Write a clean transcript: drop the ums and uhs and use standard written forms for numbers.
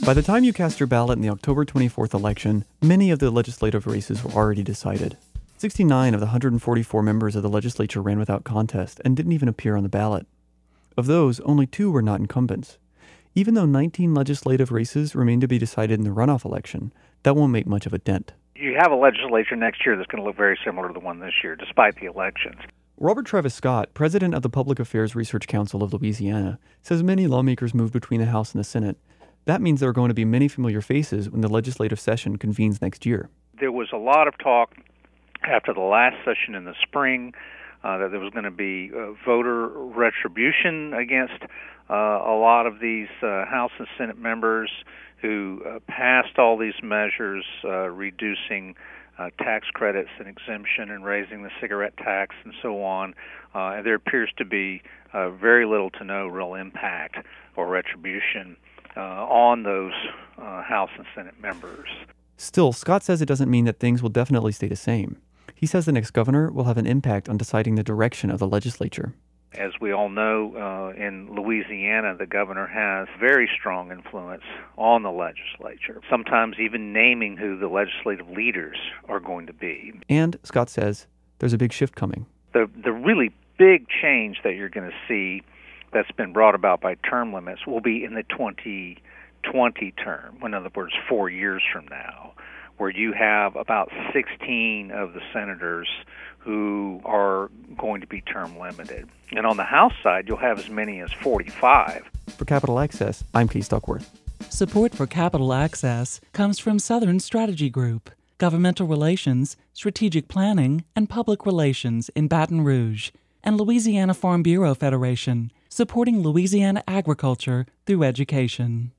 By the time you cast your ballot in the October 24th election, many of the legislative races were already decided. 69 of the 144 members of the legislature ran without contest and didn't even appear on the ballot. Of those, only 2 were not incumbents. Even though 19 legislative races remain to be decided in the runoff election, that won't make much of a dent. You have a legislature next year that's going to look very similar to the one this year, despite the elections. Robert Travis Scott, president of the Public Affairs Research Council of Louisiana, says many lawmakers moved between the House and the Senate. That means there are going to be many familiar faces when the legislative session convenes next year. There was a lot of talk after the last session in the spring that there was going to be voter retribution against a lot of these House and Senate members who passed all these measures reducing tax credits and exemption and raising the cigarette tax and so on. And there appears to be very little to no real impact or retribution on those House and Senate members. Still, Scott says it doesn't mean that things will definitely stay the same. He says the next governor will have an impact on deciding the direction of the legislature. As we all know, in Louisiana, the governor has very strong influence on the legislature, sometimes even naming who the legislative leaders are going to be. And, Scott says, there's a big shift coming. The really big change that you're going to see that's been brought about by term limits will be in the 2020 term, in other words, 4 years from now, where you have about 16 of the senators who are going to be term limited. And on the House side, you'll have as many as 45. For Capital Access, I'm Case Duckworth. Support for Capital Access comes from Southern Strategy Group, Governmental Relations, Strategic Planning, and Public Relations in Baton Rouge, and Louisiana Farm Bureau Federation, supporting Louisiana agriculture through education.